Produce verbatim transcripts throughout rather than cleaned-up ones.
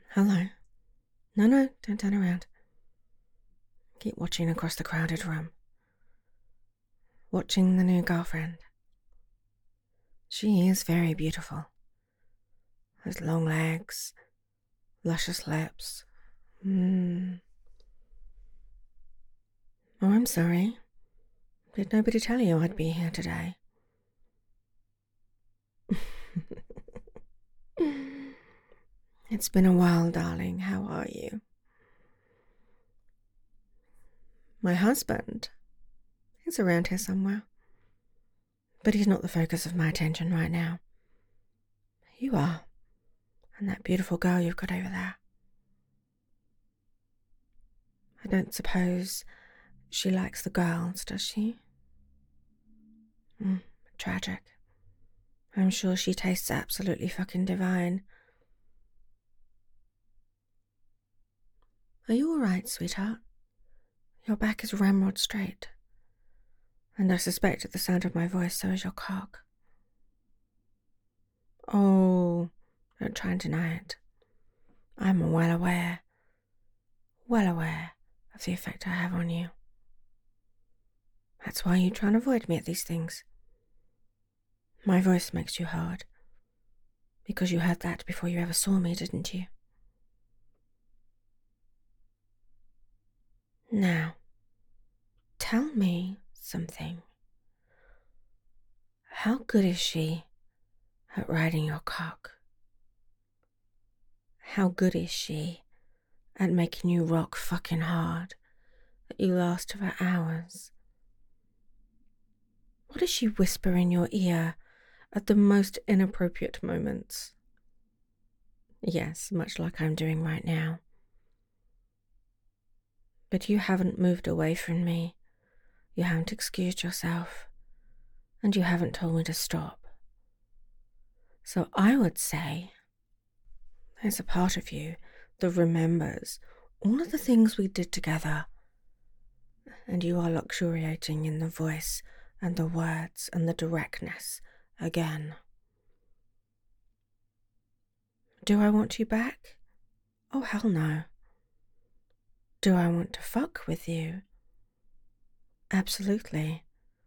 Hello. No, no, don't turn around. Keep watching across the crowded room. Watching the new girlfriend. She is very beautiful. Those long legs, luscious lips. Mm. Oh, I'm sorry. Did nobody tell you I'd be here today? It's been a while, darling. How are you? My husband is around here somewhere, but he's not the focus of my attention right now. You are, and that beautiful girl you've got over there. I don't suppose she likes the girls, does she? Mm, tragic. I'm sure she tastes absolutely fucking divine. Are you alright, sweetheart? Your back is ramrod straight. And I suspect at the sound of my voice, so is your cock. Oh, don't try and deny it. I'm well aware, well aware of the effect I have on you. That's why you try and avoid me at these things. My voice makes you hard. Because you heard that before you ever saw me, didn't you? Now, tell me something. How good is she at riding your cock? How good is she at making you rock fucking hard, that you last for hours? What does she whisper in your ear at the most inappropriate moments? Yes, much like I'm doing right now. But you haven't moved away from me. You haven't excused yourself. And you haven't told me to stop. So I would say there's a part of you that remembers all of the things we did together. And you are luxuriating in the voice and the words and the directness again. Do I want you back? Oh, hell no. Do I want to fuck with you? Absolutely.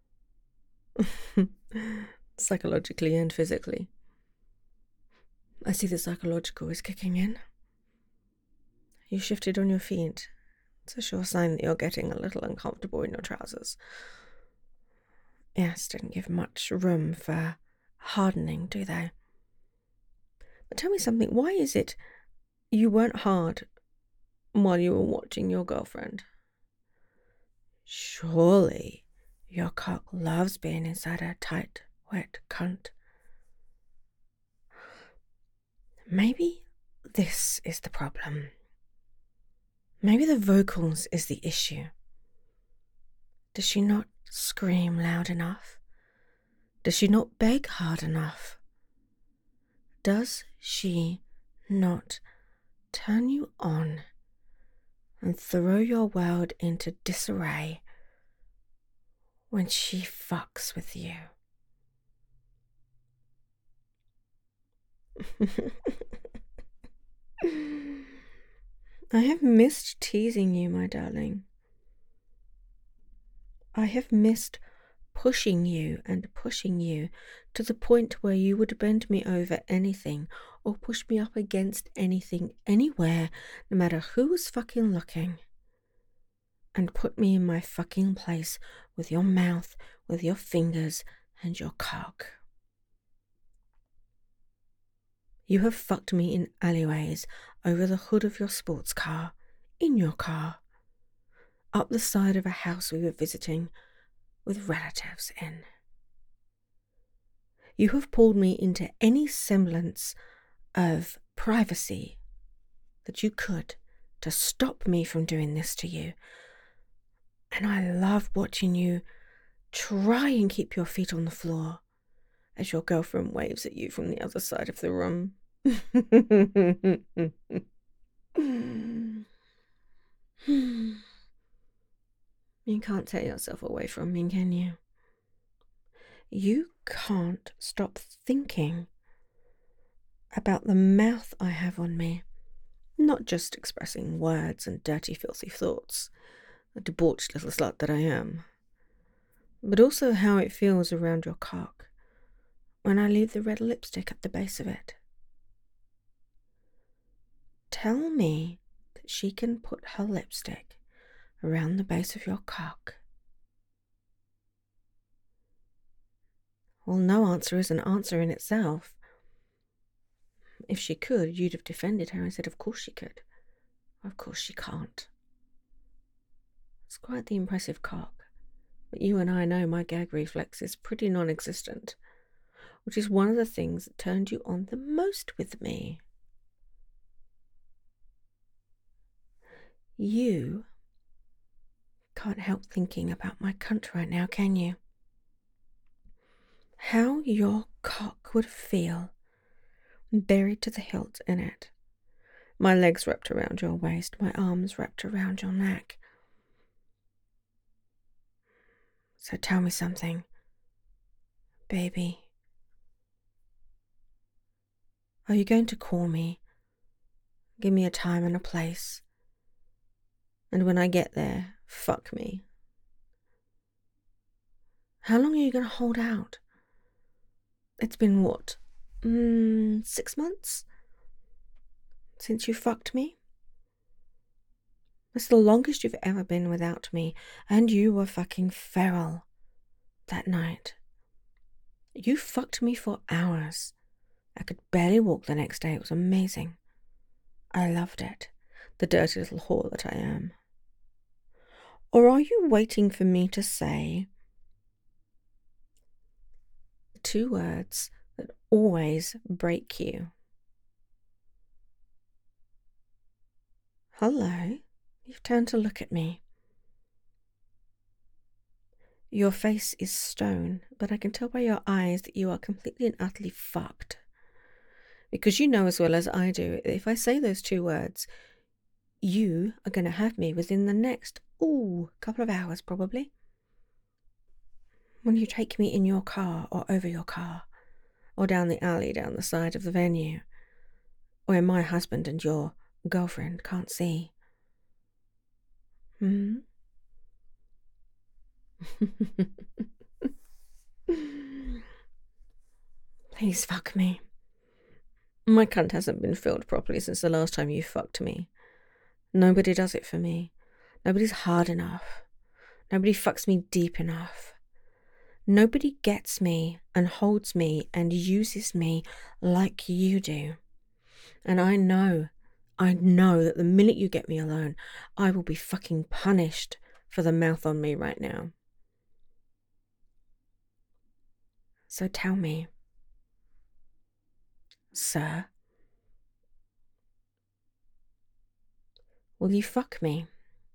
Psychologically and physically. I see the psychological is kicking in. You shifted on your feet. It's a sure sign that you're getting a little uncomfortable in your trousers. Yes, didn't give much room for hardening, do they? But tell me something, why is it you weren't hard while you were watching your girlfriend? Surely your cock loves being inside a tight, wet cunt. Maybe this is the problem. Maybe the vocals is the issue. Does she not scream loud enough? Does she not beg hard enough? Does she not turn you on and throw your world into disarray when she fucks with you? I have missed teasing you, my darling. I have missed pushing you and pushing you to the point where you would bend me over anything or push me up against anything, anywhere, no matter who was fucking looking, and put me in my fucking place with your mouth, with your fingers, and your cock. You have fucked me in alleyways, over the hood of your sports car, in your car, up the side of a house we were visiting, with relatives in. You have pulled me into any semblance of privacy that you could to stop me from doing this to you. And I love watching you try and keep your feet on the floor as your girlfriend waves at you from the other side of the room. You can't tear yourself away from me, can you? You can't stop thinking about the mouth I have on me. Not just expressing words and dirty, filthy thoughts, a debauched little slut that I am, but also how it feels around your cock when I leave the red lipstick at the base of it. Tell me that she can put her lipstick around the base of your cock. Well, no answer is an answer in itself. If she could, you'd have defended her and said, of course she could. Of course she can't. It's quite the impressive cock, but you and I know my gag reflex is pretty non-existent, which is one of the things that turned you on the most with me. You can't help thinking about my cunt right now, can you? How your cock would feel buried to the hilt in it. My legs wrapped around your waist, my arms wrapped around your neck. So tell me something, baby. Are you going to call me? Give me a time and a place. And when I get there, fuck me. How long are you going to hold out? It's been what? Mm, six months? Since you fucked me? It's the longest you've ever been without me, and you were fucking feral that night. You fucked me for hours. I could barely walk the next day. It was amazing. I loved it, the dirty little whore that I am. Or are you waiting for me to say the two words that always break you? Hello, you've turned to look at me. Your face is stone, but I can tell by your eyes that you are completely and utterly fucked. Because you know as well as I do, if I say those two words, you are going to have me within the next, ooh, couple of hours probably. When you take me in your car or over your car, or down the alley down the side of the venue, where my husband and your girlfriend can't see. Hmm? Please fuck me. My cunt hasn't been filled properly since the last time you fucked me. Nobody does it for me. Nobody's hard enough. Nobody fucks me deep enough. Nobody gets me and holds me and uses me like you do. And I know, I know that the minute you get me alone, I will be fucking punished for the mouth on me right now. So tell me, sir, will you fuck me?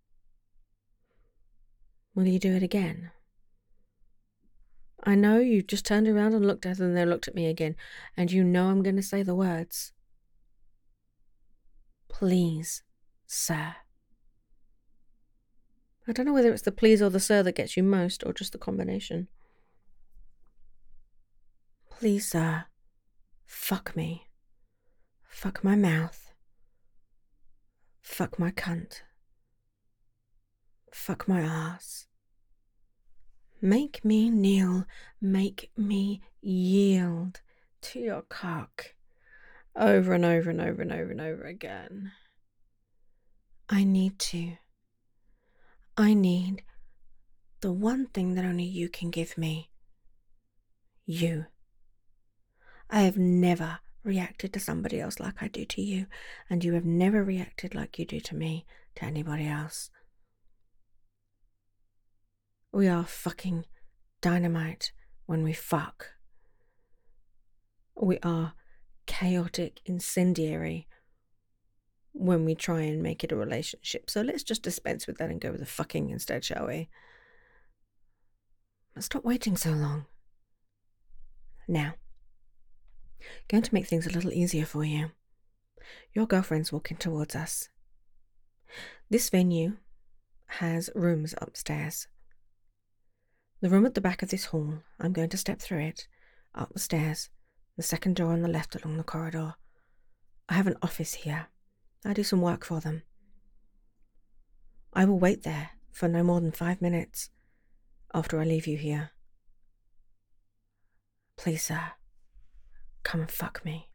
Will you do it again? I know you just turned around and looked at them and they looked at me again, and you know I'm going to say the words. Please, sir. I don't know whether it's the please or the sir that gets you most, or just the combination. Please, sir, fuck me. Fuck my mouth. Fuck my cunt. Fuck my ass. Make me kneel, make me yield to your cock, over and over and over and over and over again. I need to. I need the one thing that only you can give me. You. I have never reacted to somebody else like I do to you, and you have never reacted like you do to me, to anybody else. We are fucking dynamite when we fuck. We are chaotic, incendiary when we try and make it a relationship. So let's just dispense with that and go with the fucking instead, shall we? Stop waiting so long. Now, going to make things a little easier for you. Your girlfriend's walking towards us. This venue has rooms upstairs. The room at the back of this hall, I'm going to step through it, up the stairs, the second door on the left along the corridor. I have an office here. I do some work for them. I will wait there for no more than five minutes after I leave you here. Please, sir, come and fuck me.